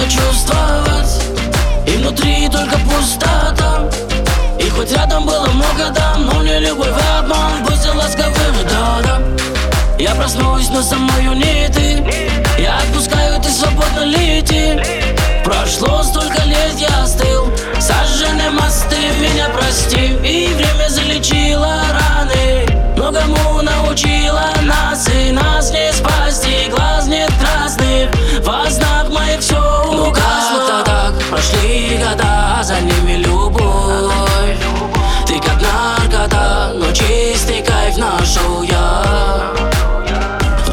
было чувствовать, и внутри только пустота. И хоть рядом было много дам, но не любовь в обман, будьте ласковы, да-да. Я проснусь, но со мною не ты. Я отпускаю, ты свободно лети. Прошло столько лет, я остыл. Сожжены мосты, меня прости. И время залечило раны, многому научило нас. И нас не спасти, глаз нет красных, во снах моих все угасло. Так прошли года, за ними любовь. Ты как наркота, но чистый кайф нашел я. В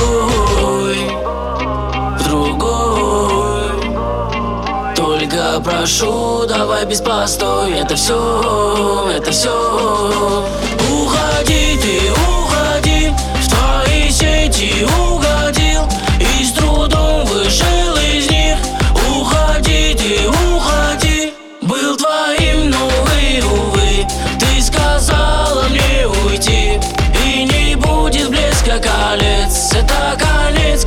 другой. Только прошу, давай без постой. Это все. Уходи, ты уходи, в твои сети угодил и с трудом вышел из них. Уходи, ты уходи, был твоим, но увы, ты сказала мне уйти. И не будет блеска колец, это конец.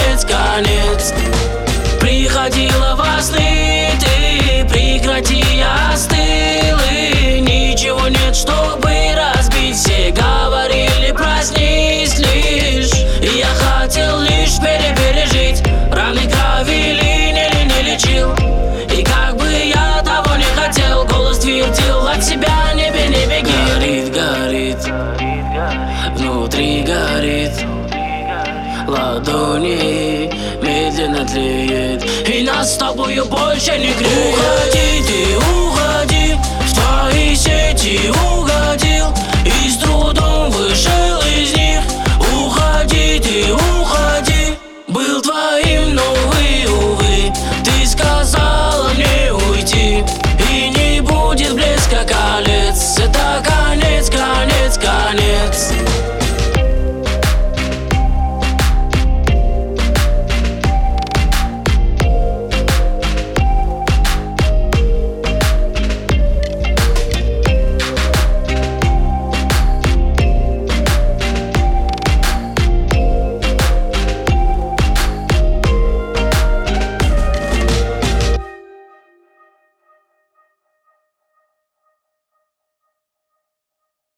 Приходила во сны, ты прекрати, я остыл. И ничего нет, чтобы разбить. Все говорили, проснись лишь. И я хотел лишь пережить. Раны крови не лечил. И как бы я того не хотел, голос твердил от себя, не беги. Горит, внутри горит, ладони медленно тлеет, и нас с тобою больше не греет.